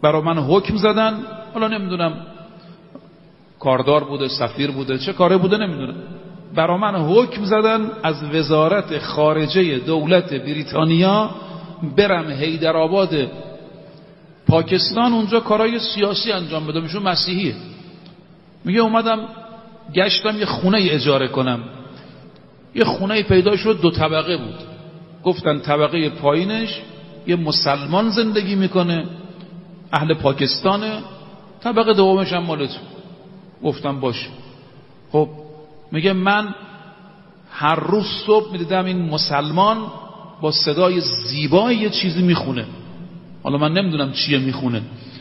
برا من حکم زدن، حالا نمیدونم کاردار بوده، سفیر بوده، چه کاره بوده نمیدونم، برا من حکم زدن از وزارت خارجه دولت بریتانیا برم حیدرآباد پاکستان اونجا کارهای سیاسی انجام بدم. ایشون مسیحیه. میگه اومدم گشتم یه خونه اجاره کنم. یه خونه پیدا شد 2 طبقه بود. گفتن طبقه پایینش یه مسلمان زندگی میکنه، اهل پاکستانه، طبقه دومش هم مال تو. گفتم باشه. خب میگه من هر روز صبح میدیدم این مسلمان با صدای زیبایی یه چیزی میخونه. حالا من نمیدونم چیه میخونه،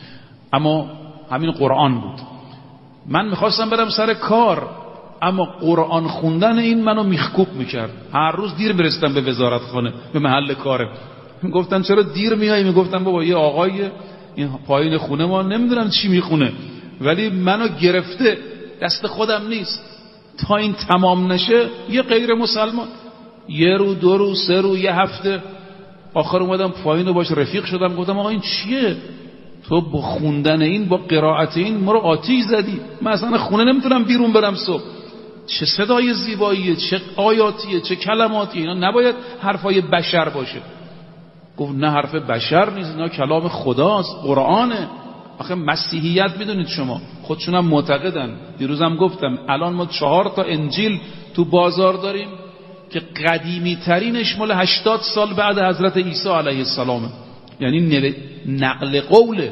اما همین قرآن بود. من میخواستم برم سر کار، اما قرآن خوندن این منو میخکوب میکرد. هر روز دیر برستم به وزارتخانه، به محل کارم. میگفتن چرا دیر میای؟ میگفتم بابا یه آقای این پایین خونه ما نمیدونم چی میخونه، ولی منو گرفته، دست خودم نیست. تا این تمام نشه یه غیر مسلمان، 1 روز 2 روز 3 روز 1 هفته، آخر اومدم پایین و باش رفیق شدم. گفتم آقا این چیه؟ تو با خوندن این، با قرائت این ما رو آتیش زدی. من اصلا خونه نمیتونم بیرون برم صبح. چه صدای زیباییه، چه آیاتیه، چه کلماتیه. اینا نباید حرفای بشر باشه. گفت نه حرف بشر نیست، اینا کلام خداست، قرآنه. آخه مسیحیت میدونید شما خودشونم معتقدن. دیروزم گفتم الان ما 4 تا انجیل تو بازار داریم که قدیمی ترینش مال 80 سال بعد حضرت عیسی علیه السلام. یعنی نقل قوله.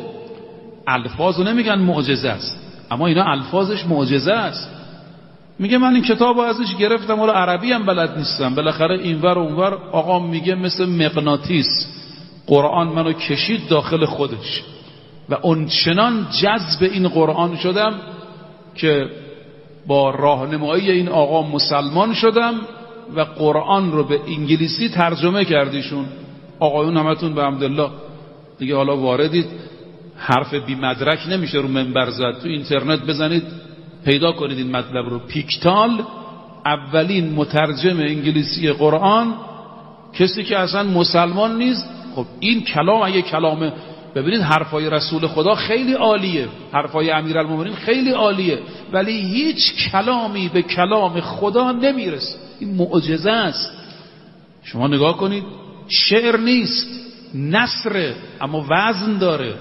الفاظو نمیگن معجزه است، اما اینا الفاظش معجزه است. میگه من این کتابو ازش گرفتم، ولی عربی هم بلد نیستم. بالاخره اینور و اونور آقا میگه مثل مغناطیس قرآن منو کشید داخل خودش و اونچنان جذب این قرآن شدم که با راهنمایی این آقا مسلمان شدم و قرآن رو به انگلیسی ترجمه کردیشون. آقایون همتون به حمدالله دیگه حالا واردید، حرف بی مدرک نمیشه رو منبر زد. تو اینترنت بزنید پیدا کنید این مطلب رو. پیکتال اولین مترجم انگلیسی قرآن، کسی که اصلا مسلمان نیست. خب این کلام اگه کلامه، ببینید حرفای رسول خدا خیلی عالیه، حرفای امیرالمومنین خیلی عالیه، ولی هیچ کلامی به کلام خدا نمیرسه. این معجزه است. شما نگاه کنید، شعر نیست، نثره، اما وزن داره.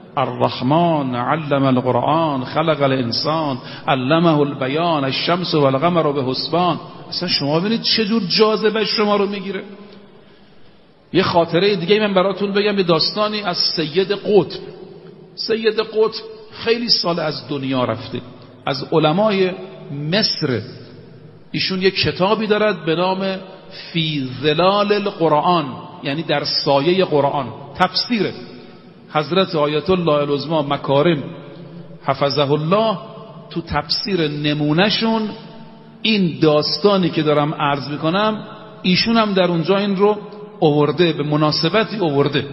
الرحمن علم القرآن خلق الانسان علمه البیان الشمس والقمر بحسبان. اصلا شما ببینید چجور جاذبه شما رو میگیره. یه خاطره دیگه من براتون بگم، یه داستانی از سید قطب. سید قطب خیلی سال از دنیا رفته، از علمای مصر. ایشون یه کتابی دارد به نام فی ظلال القرآن، یعنی در سایه قرآن. تفسیره حضرت آیت الله العظمی مکارم حفظه الله تو تفسیر نمونهشون این داستانی که دارم عرض میکنم ایشون هم در اونجا این رو آورده، به مناسبتی آورده.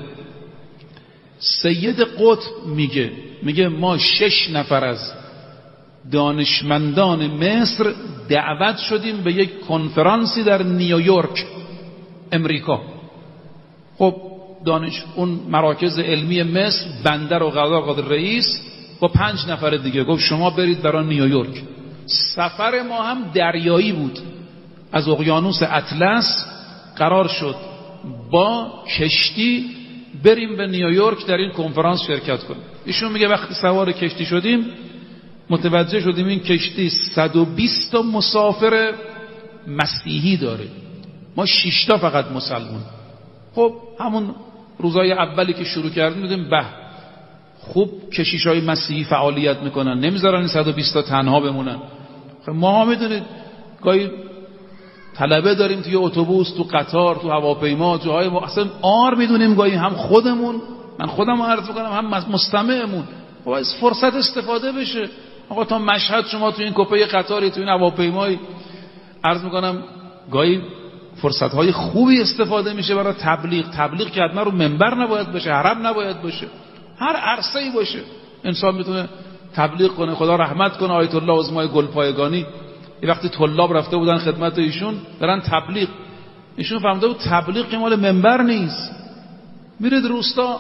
سید قطب میگه ما 6 نفر از دانشمندان مصر دعوت شدیم به یک کنفرانسی در نیویورک امریکا. خب اون مراکز علمی مصر بندر و قضا رئیس با 5 نفر دیگه گفت شما برید برای نیویورک. سفر ما هم دریایی بود، از اقیانوس اطلس قرار شد با کشتی بریم به نیویورک در این کنفرانس شرکت کنیم. ایشون میگه وقتی سوار کشتی شدیم متوجه شدیم این کشتی 120 تا مسافر مسیحی داره، ما 6 تا فقط مسلمان. خب همون روزای اولی که شروع کردیم دیدیم به خوب کشیشای مسیحی فعالیت میکنن، نمیذارن این 120 تا تنها بمونن. خب ما هم میدونید گاهی طلبه داریم توی اتوبوس، تو قطار، تو هواپیما، جاهای ما اصلا آر میدونیم گاهی هم خودمون، من خودم عرض میکنم، هم مستمعمون. خب از فرصت استفاده بشه. آقا تا مشهد شما تو این کپه قطاری، تو این هواپیمایی، عرض میکنم گاهی فرصت‌های خوبی استفاده میشه برای تبلیغ که حتما رو منبر نباید باشه، حرم نباید باشه، هر عرصه‌ای باشه انسان میتونه تبلیغ کنه. خدا رحمت کنه آیت الله عظمای گلپایگانی، یه وقتی طلاب رفته بودن خدمت ایشون دارن ایشون فهمده بود تبلیغ که مال منبر نیست. میرید روستا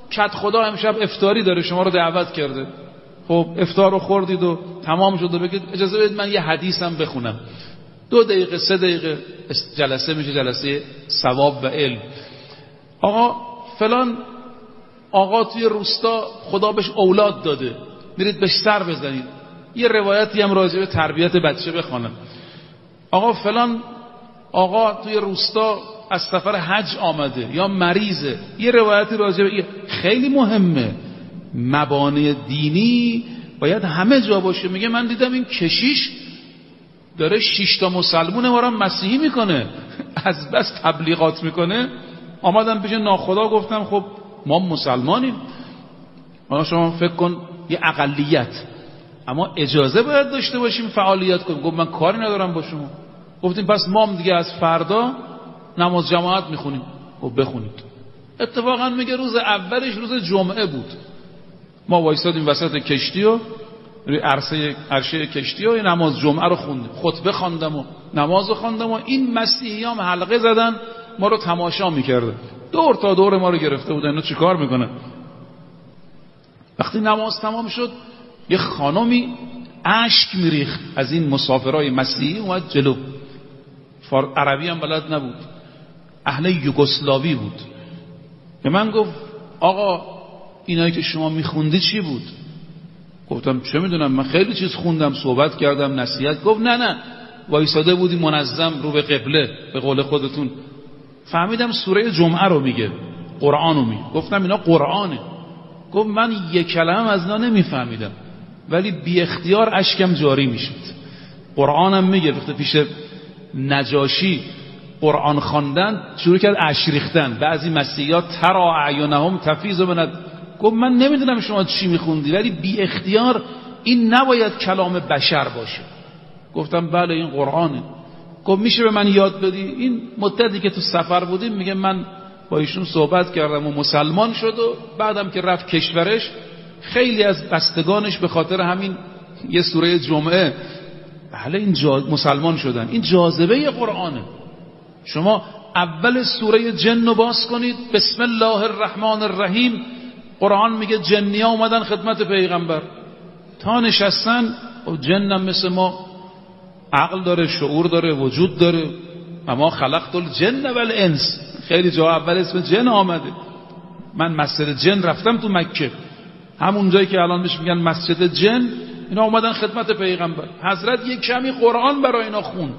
کت خدا امشب افطاری داره شما رو دعوت کرده، خب افطار رو خوردید و تمام شد و بگید اجازه بدید من یه حدیثم بخونم، 2 دقیقه 3 دقیقه جلسه میشه جلسه ثواب و علم. آقا فلان آقا توی روستا خدا بهش اولاد داده، میرید بهش سر بزنید، یه روایتی هم راجع به تربیت بچه بخونم. آقا فلان آقا توی روستا از سفر حج آمده یا مریضه، یه روایتی راجع به خیلی مهمه. مبانی دینی باید همه جا باشه. میگه من دیدم این کشیش داره 6 تا مسلمون ما رو مسیحی میکنه، از بس تبلیغات میکنه. آمدم پیش ناخدا گفتم خب ما مسلمانیم. حالا شما فکر کن یه اقلیت، اما اجازه باید داشته باشیم فعالیت کنیم. گفت من کاری ندارم با شما. گفتیم پس ما هم دیگه از فردا نماز جماعت میخونیم. خب بخونید. اتفاقا میگه روز اولش روز جمعه بود، ما وایسادیم وسط کشتی و عرشه کشتی و نماز جمعه رو خوندیم، خطبه خواندم و نماز رو خواندم و این مسیحیام حلقه زدن ما رو تماشا میکردن، دور تا دور ما رو گرفته بودن. اینا چیکار میکنن؟ وقتی نماز تمام شد یه خانمی اشک میریخت از این مسافرای مسیحی، اومد جلو. عربی هم بلد نبود، اهل یوگسلاوی بود. به من گفت آقا اینایی که شما میخوندی چی بود؟ گفتم چه میدونم، من خیلی چیز خوندم، صحبت کردم، نصیحت. گفت نه وایساده بودی منظم رو به قبله به قول خودتون. فهمیدم سوره جمعه رو میگه، قرآن رو میگه. گفتم اینا قرآنه. گفت من یک کلمه از اینا نمیفهمیدم، ولی بی اختیار اشکم جاری میشد. قرآنم میگه وقتی پیش نجاشی قرآن خواندن شروع کرد اشک ریختن. بعضی مسیحی‌ها ترى اعینهم تفیض من. گفت من نمیدونم شما چی میخوندی، ولی بی اختیار این نباید کلام بشر باشه. گفتم بله این قرآنه. گفت میشه به من یاد بدی؟ این مدتی که تو سفر بودیم میگه من با ایشون صحبت کردم و مسلمان شد و بعدم که رفت کشورش خیلی از بستگانش به خاطر همین یه سوره جمعه بله این مسلمان شدن. این جاذبه قرآنه. شما اول سوره جن رو باز کنید، بسم الله الرحمن الرحیم، قرآن میگه جنی ها اومدن خدمت پیغمبر، تا نشستن. و جنم مثل ما عقل داره، شعور داره، وجود داره. اما خلقت الجن والانس، خیلی جا اول اسم جن آمده. من مسجد جن رفتم تو مکه، همون جایی که الان بهش میگن مسجد جن. اینا اومدن خدمت پیغمبر، حضرت یک کمی قرآن برای اینا خوند.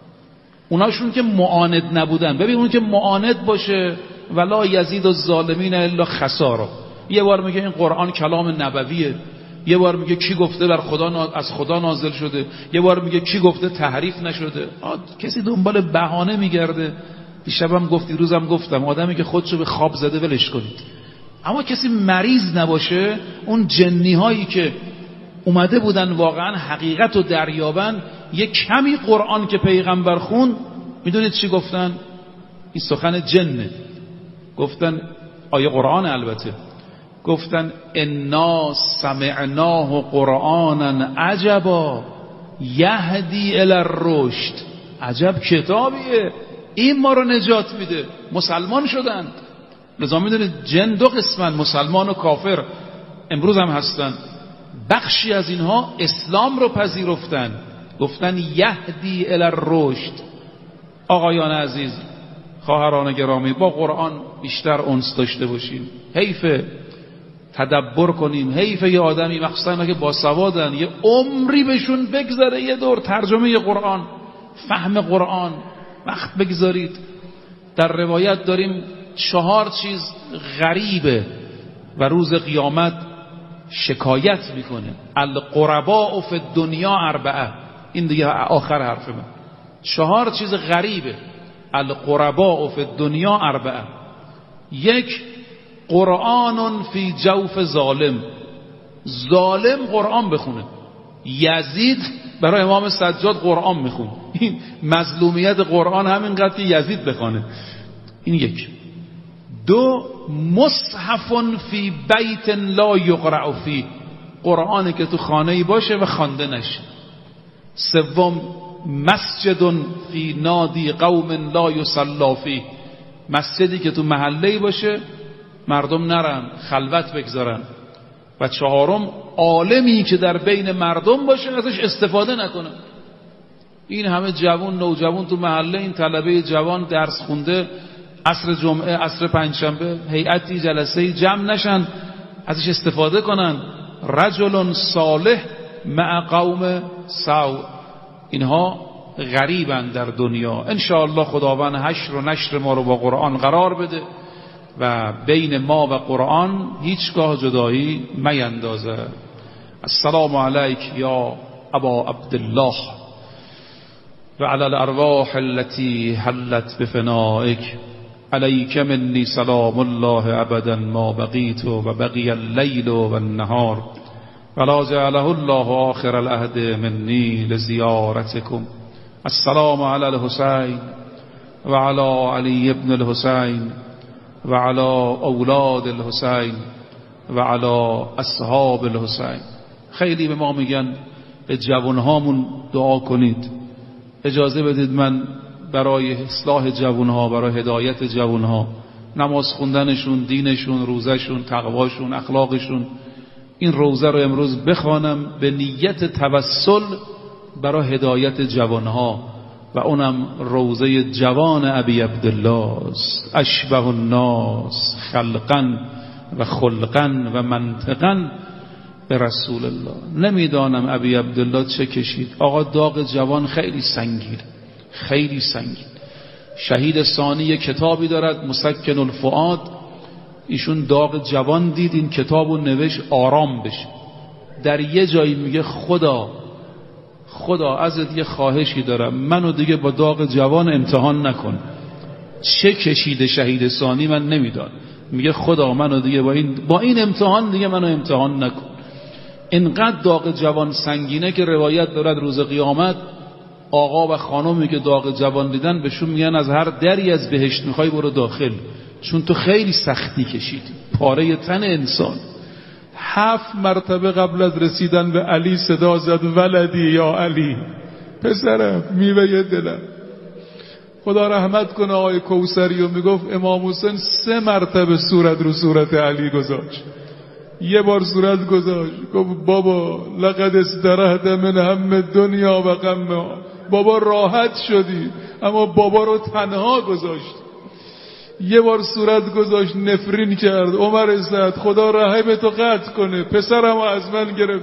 اوناشون که معاند نبودن. ببین اون که معاند باشه ولا یزید الظالمین الا خسارا. یه بار میگه این قرآن کلام نبویه، یه بار میگه کی گفته بر خدا از خدا نازل شده، یه بار میگه کی گفته تحریف نشده. کسی دنبال بهانه میگرده. دیشبم گفتی، روزم گفتم، آدمی که خودشو به خواب زده ولش کنید. اما کسی مریض نباشه، اون جنی هایی که اومده بودن واقعا حقیقت رو دریابن، یه کمی قرآن که پیغمبر خون، میدونید چی گفتن؟ این سخن جنه. گفتن آیه قرآن البته، گفتن انا سمعناه قرآنا عجبا یهدی الی الرشد. عجب کتابیه، این ما رو نجات میده. مسلمان شدند. لذا میدونید جن 2 قسمن، مسلمان و کافر. امروز هم هستن. بخشی از اینها اسلام رو پذیرفتن، گفتن یهدی الی الرشد. آقایان عزیز، خواهران گرامی، با قرآن بیشتر انس داشته باشیم. حیف تدبر کنیم. حیف یه آدمی مخصوصا که با سوادن یه عمری بهشون بگذره یه دور ترجمه قرآن، فهم قرآن وقت بگذارید. در روایت داریم 4 چیز غریبه و روز قیامت شکایت میکنه. القرباء فی الدنیا 4. این دیگه آخر حرف من. 4 چیز غریبه. القرباء فی الدنیا 4. 1 قرآن فی جوف ظالم. ظالم قرآن بخونه. یزید برای امام سجاد قرآن میخونه. این مظلومیت قرآن همینقدر که یزید بخونه. این 1. 2 مصحف فی بیت لا یقرأ فی. قرآنی که تو خانه‌ای باشه و خوانده نشه. 3 مسجد فی نادی قوم لا یصلی فی. مسجدی که تو محله‌ای باشه مردم نرن، خلوت بگذارن. و چهارم، عالمی که در بین مردم باشه ازش استفاده نکنه. این همه جوان نوجوان تو محله، این طلبه جوان درس خونده، عصر جمعه، عصر پنجشنبه هیئتی جلسه جمع نشن ازش استفاده کنن. رجل صالح مع قوم سوء، اینها غریبن در دنیا. انشاءالله خداوند حشر و نشر ما رو با قرآن قرار بده و بین ما و قرآن هیچگاه جدایی میندازه. السلام علیک یا ابا عبدالله و علی الارواح التي حلت بفنائک، علیک منی سلام الله ابدا ما بقیت و بقی اللیل و النهار ولا جعله الله آخر العهد منی لزیارتکم. السلام علی الحسین و علی علی ابن الحسین و علی اولاد الحسین و علی اصحاب الحسین. خیلی به ما میگن به جوانهامون دعا کنید. اجازه بدید من برای اصلاح جوانها، برای هدایت جوانها، نماز خوندنشون، دینشون، روزشون، تقواشون، اخلاقشون، این روزه رو امروز بخوانم به نیت توسل برای هدایت جوانها و اونم روزه جوان ابی عبدالله است. اشبه الناس خلقا و خلقا و منطقا به رسول الله. نمیدانم ابی عبدالله چه کشید. آقا داغ جوان خیلی سنگین، خیلی سنگین. شهید ثانی کتابی دارد مسکن الفؤاد، ایشون داغ جوان دید، این کتابو نوشت آرام بشه. در یه جایی میگه خدا ازت یه خواهشی دارم، منو دیگه با داغ جوان امتحان نکن. چه کشیده شهید ثانی من نمیدان. میگه خدا منو دیگه با این امتحان دیگه منو امتحان نکن. اینقدر داغ جوان سنگینه که روایت دارد روز قیامت آقا و خانمی که داغ جوان دیدن بهشون میگن از هر دری از بهشت میخوای برو داخل، چون تو خیلی سختی کشیدی. پاره تن انسان. 7 مرتبه قبل از رسیدن به علی صدا زد ولدی یا علی، پسرم، میوه دلم. خدا رحمت کنه آقای کوثری و میگفت امام حسین 3 مرتبه صورت رو صورت علی گذاشت. یه بار صورت گذاشت گفت بابا لقد استرحت من هم دنیا و غمها، بابا راحت شدی اما بابا رو تنها گذاشت. یه بار صورت گذاشت نفرین کرد. عمر اسد خدا رحم تو قطع کنه، پسرمو از من گرفت.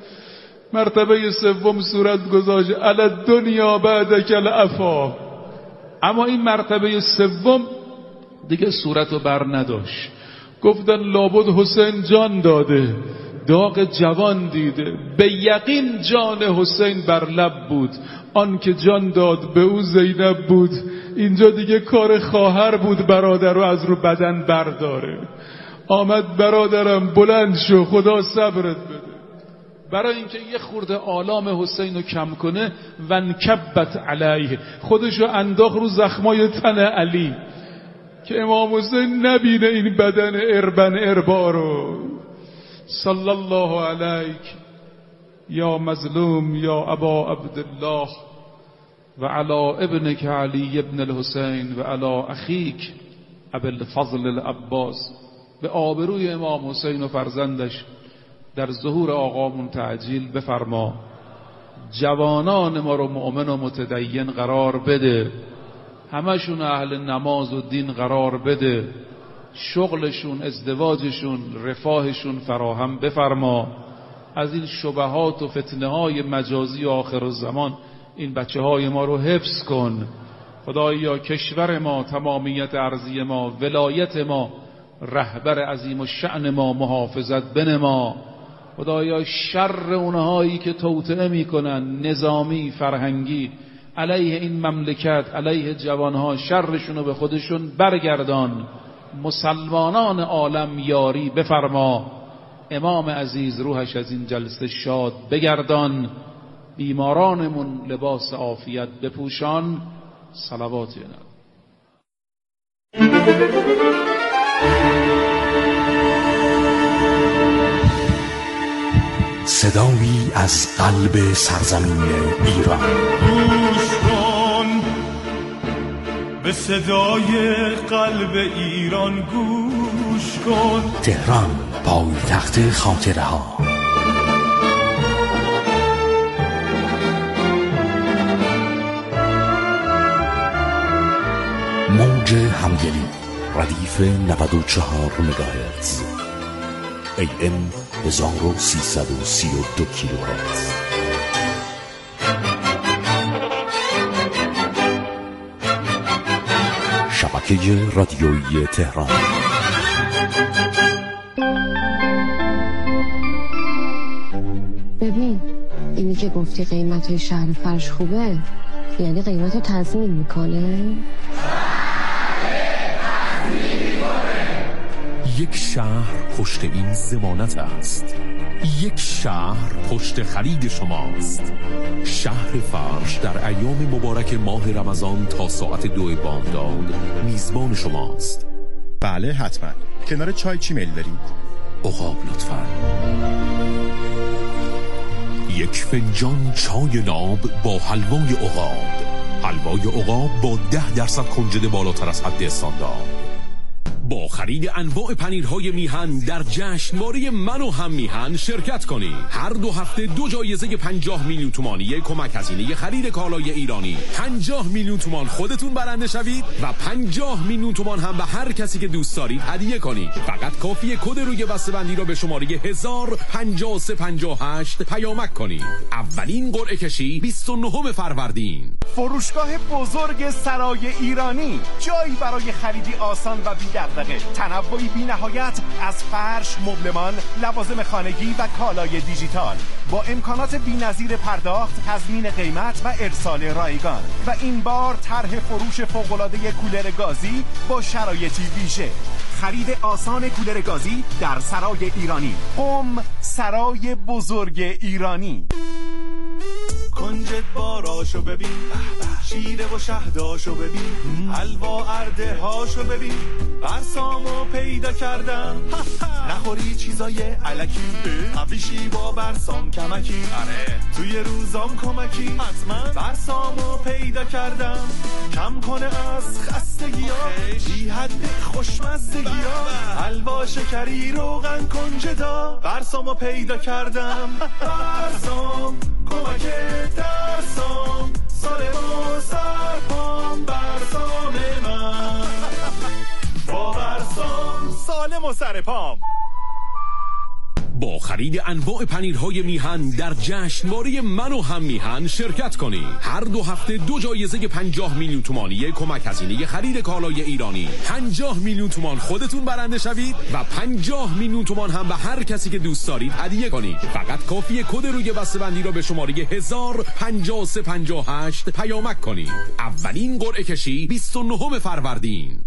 مرتبه 3 صورت گذاشت علی دنیا بعدک العفا، اما این مرتبه 3 دیگه صورتو بر نداشت. گفتن لابد حسین جان داده، داغ جوان دیده. به یقین جان حسین بر لب بود، آن که جان داد به او زینب بود. اینجا دیگه کار خواهر بود برادر رو از رو بدن برداره. آمد برادرم بلند شو، خدا صبرت بده. برای اینکه یه خورده آلام حسین رو کم کنه ونکبت علیه، خودشو انداخت رو زخمای تن علی که امام حسین نبینه این بدن اربن اربا رو. صلی الله علیک یا مظلوم یا ابا عبدالله و علی ابنک علی ابن الحسین و علی اخیک ابی الفضل العباس. به آبروی امام حسین و فرزندش در ظهور آقامون تعجیل بفرما. جوانان ما رو مؤمن و متدین قرار بده، همشون اهل نماز و دین قرار بده، شغلشون، ازدواجشون، رفاهشون فراهم بفرما. از این شبهات و فتنه های مجازی و آخر الزمان این بچه های ما رو حفظ کن. خدایا کشور ما، تمامیت ارضی ما، ولایت ما، رهبر عظیم و شأن ما محافظت بنما. خدایا شر اونهایی که توطئه میکنن نظامی فرهنگی علیه این مملکت، علیه جوانها، شرشونو به خودشون برگردان. مسلمانان عالم یاری بفرما. امام عزیز روحش از این جلسه شاد بگردان. بیمارانمون لباس عافیت بپوشان. صلوات اینا. صدایی از قلب سرزمین ایران. گوش کن به صدای قلب ایران گوش کن. تهران پایتخت خاطره ها. موج همدلی ردیف 94 مگاهرتز AM 1332 کیلوهرتز. شبکه رادیویی تهران. ببین اینی که گفتی قیمت‌های شهر فرش خوبه، یعنی قیمت رو تضمین میکنه؟ یک شهر پشت این ضمانت است. یک شهر پشت خرید شماست. شهر فرش در ایام مبارک ماه رمضان تا ساعت 2 بامداد میزبان شماست. بله حتما. کنار چای چی میل دارید؟ عقاب لطفاً. یک فنجان چای ناب با حلوای عقاب. حلوای عقاب با 10% کنجد بالاتر از حد استاندارد. با خرید انواع پنیرهای میهن در جشنواره من و هم میهن شرکت کنید. هر 2 هفته 2 جایزه 50 میلیون تومانی کمک هزینه خرید کالای ایرانی. 50 میلیون تومان خودتون برنده شوید و 50 میلیون تومان هم به هر کسی که دوست دارید هدیه کنید. فقط کافیه کد روی بسته‌بندی را به شماره 105358 پیامک کنید. اولین قرعه کشی 29 فروردین. فروشگاه بزرگ سرای ایرانی، جایی برای خریدی آسان و بی‌دغدغه. تنوعی بی‌نهایت از فرش، مبلمان، لوازم خانگی و کالای دیجیتال با امکانات بی‌نظیر پرداخت، تضمین قیمت و ارسال رایگان. و این بار طرح فروش فوق‌العاده کولر گازی با شرایطی ویژه. خرید آسان کولر گازی در سرای ایرانی. قم، سرای بزرگ ایرانی. کنجد باراشو ببین، شیره و شهداشو ببین، حلوا ارده هاشو ببین، برسامو پیدا کردم. نخوری چیزای علکی، قبیشی با برسام کمکی، توی روزام کمکی. حتما برسامو پیدا کردم، کم کنه از خستگی‌ها، بی حد خوشمزگی‌ها. حلوا شکری روغن کنجدا، برسامو پیدا کردم. برسام کمک درسام، سالم و سرپام، برسام من با برسام سالم و سرپام. با خرید انواع پنیرهای میهن در جشنواره من و هم میهن شرکت کنید. هر 2 هفته 2 جایزه 50 میلیون تومانی کمک هزینه خرید کالای ایرانی. 50 میلیون تومان خودتون برنده شوید و 50 میلیون تومان هم به هر کسی که دوست دارید هدیه کنید. فقط کافیه کد روی بسته‌بندی را به شماره 105358 پیامک کنید. اولین قرعه کشی 29 فروردین.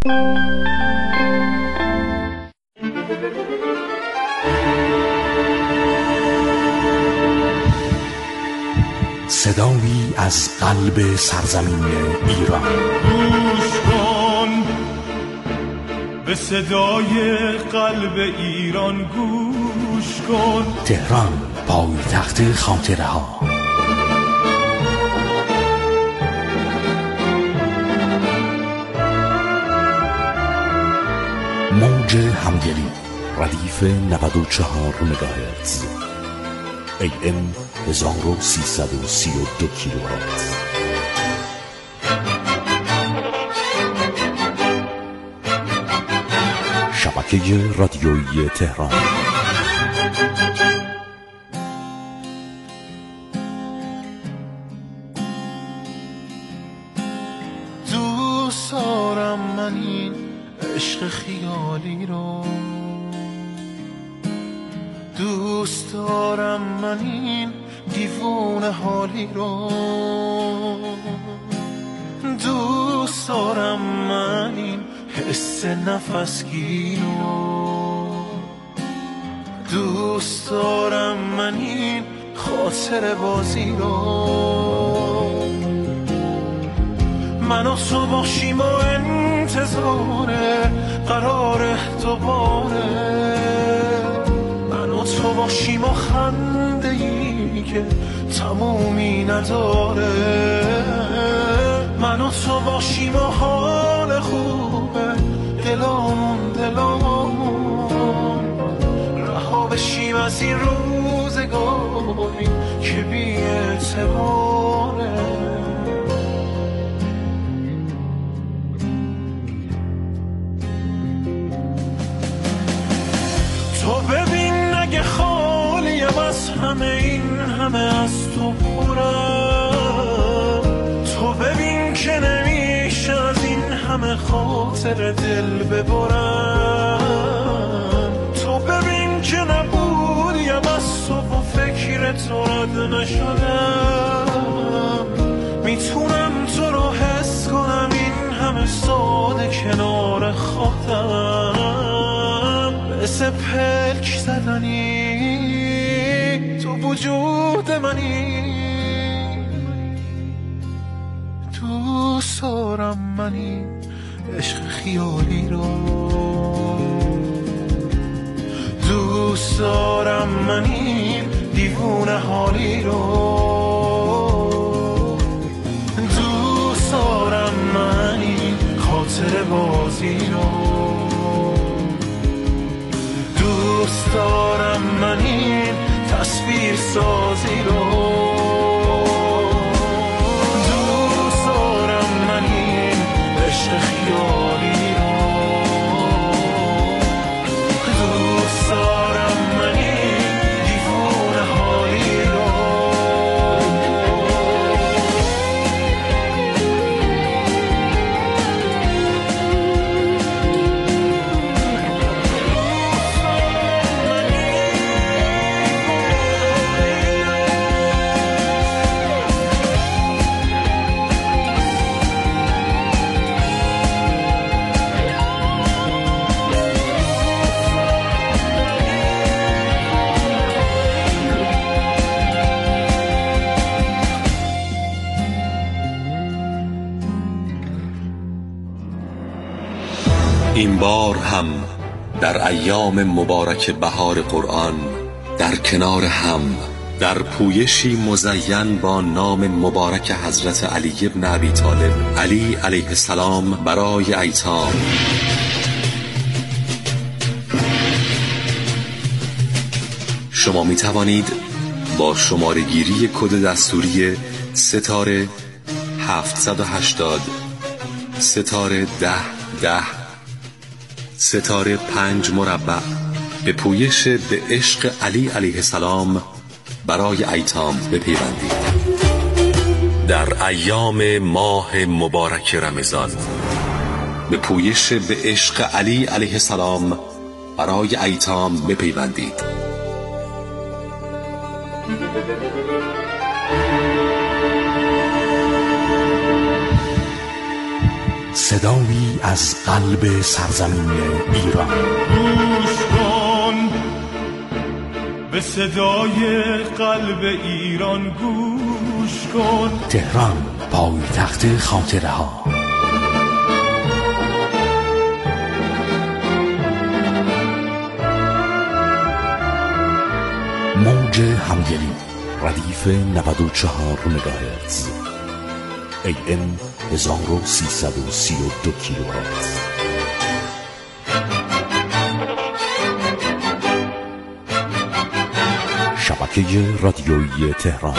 صدایی از قلب سرزمین ایران. گوش کن به صدای قلب ایران، گوش کن. تهران پایتخت خاطره ها. موج همدلی ردیف 94 مگاهرتز AM 1332 کیلوهرتز. شبکه رادیویی تهران. دوست دارم من این عشق خیالی رو، دوست دارم من این دیوونه حالی رو، دوست دارم من این حس نفسگیر رو، دوست دارم من این خاطر بازی رو. من و تو باشیم و انتظار قرار دوباره، من و تو باشیم و خنده ای که تمومی نداره، من و تو باشیم و حال خوبه، دلامون رها بشیم از این روزگاری که بی اعتباره. تو ببین اگه خالیم از همه این همه از تو پرم، تو ببین که نمیشه از این همه خاطر دل ببرم، تو ببین که نبودیم از تو و فکر تو رد نشدم، میتونم تو رو حس کنم این همه ساده کنار خودم، مثل پلک زدنی تو وجود منی، دوست دارم منی عشق خیالی رو، دوست دارم منی دیوونه حالی رو، دوست دارم منی خاطر بازی رو، دوست دارم منی تصویر سازی رو، دوست دارم منی عشق خیالی رو، دوست دارم منی دیوونه حالی رو. این بار هم در ایام مبارک بهار قرآن در کنار هم در پویشی مزین با نام مبارک حضرت علی ابن ابی طالب علی علیه السلام برای ایتام، شما می توانید با شماره‌گیری کد دستوری ستاره 780 ستاره 1010 ستاره 5 مربع به پویش به عشق علی علیه السلام برای ایتام بپیوندید. در ایام ماه مبارک رمضان به پویش به عشق علی علیه السلام برای ایتام بپیوندید. صدایی از قلب سرزمین ایران. گوش کن به صدای قلب ایران، گوش کن. تهران، پایتخت خاطره ها. موج همدلی، ردیف 94 مگاهرتز، AM 1332 کیلوهرتز. شبکه رادیویی تهران.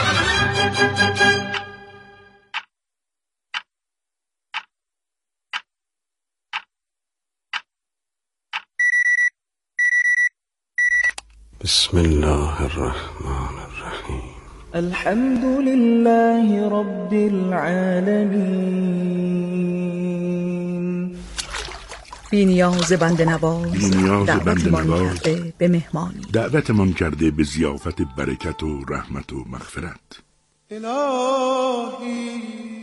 بسم الله الرحمن الرحیم. الحمد لله رب العالمین. بی نیاز بنده نواز، به مهمانی، دعوتمان کرده به ضیافت برکت و رحمت و مغفرت. الهی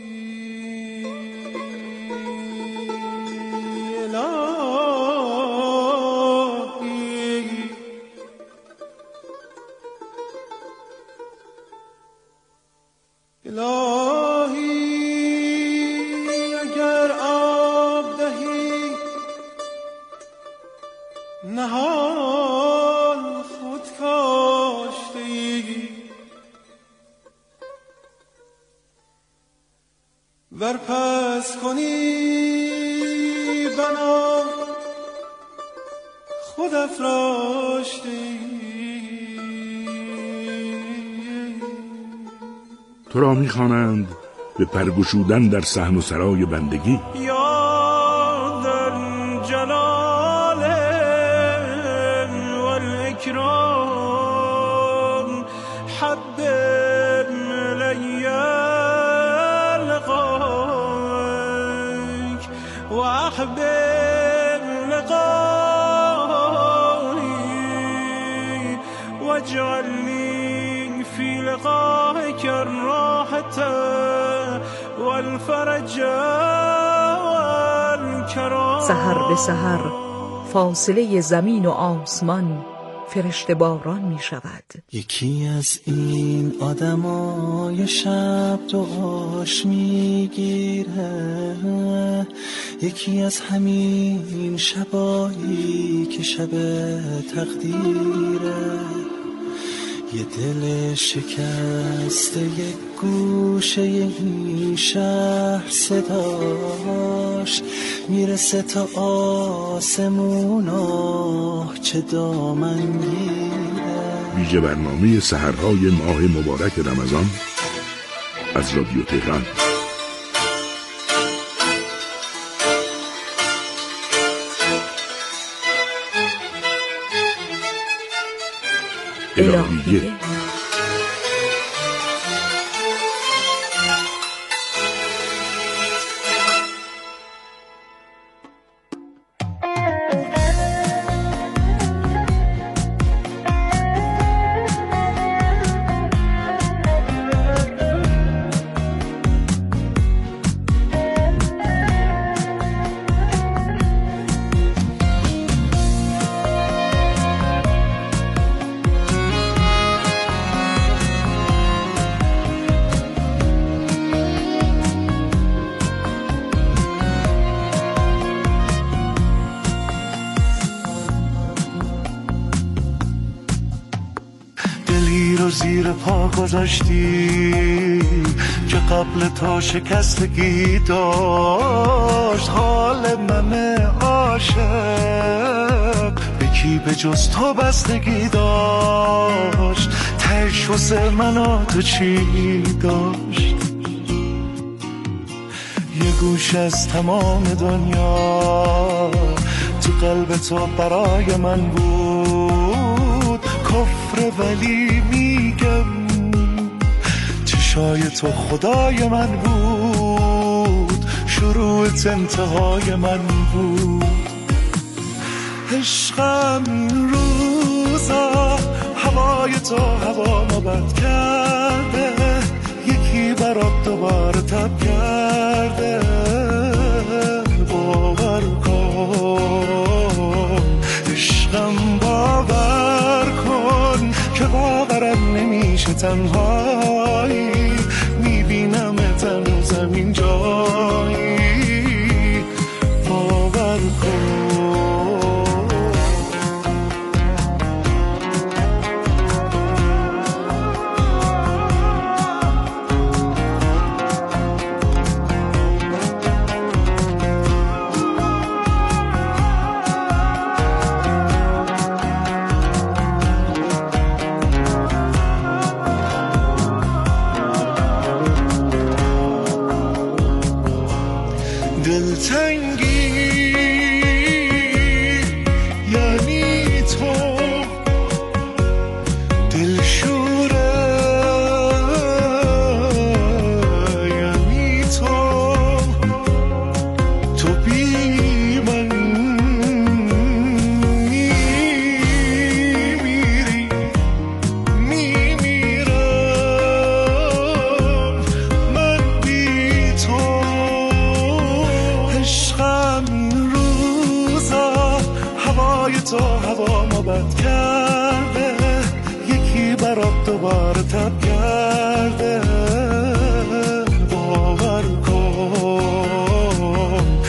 اگر آب دهی نهال خود کاشتی، ور پس کنی بنا خود افراشتی، تو را می‌خوانند به پرگشودن در صحن و سرای بندگی. یا در جلال و الاکرام حب الی لقائک و احبب لقایی واجعلنی فی لقائک الراحة والفرج والکرام. سحر به سحر فاصله زمین و آسمان فرشته باران می شود. یکی از این آدمای شب دعاش میگیره، یکی از همین شبایی که شب تقدیره، یه دل شکسته یک گوشه این شهر صداش میرسه تا آسمونا چه دامنگیره. ویژه برنامه سحرهای ماه مبارک رمضان از رادیو تهران. الهیه. زیر پا گذاشتی که قبل تا شکستگی داشت حال من عاشق به کی به جز تو بستگی داشت، تهش واسه من تو چی داشت؟ یه گوش از تمام دنیا تو قلب تو برای من بود کفر، ولی میگم چشای تو خدای من بود، شروعت انتهای من بود. عشقم این روزا هوای تو هوامو بد کرده، یکی برات دوباره تب کرده. باور کن عشقم، باور کن که باورم نمیشه تنهایی، میبینم تنوزم این جایی. باور کن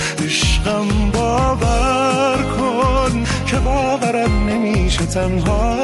تنها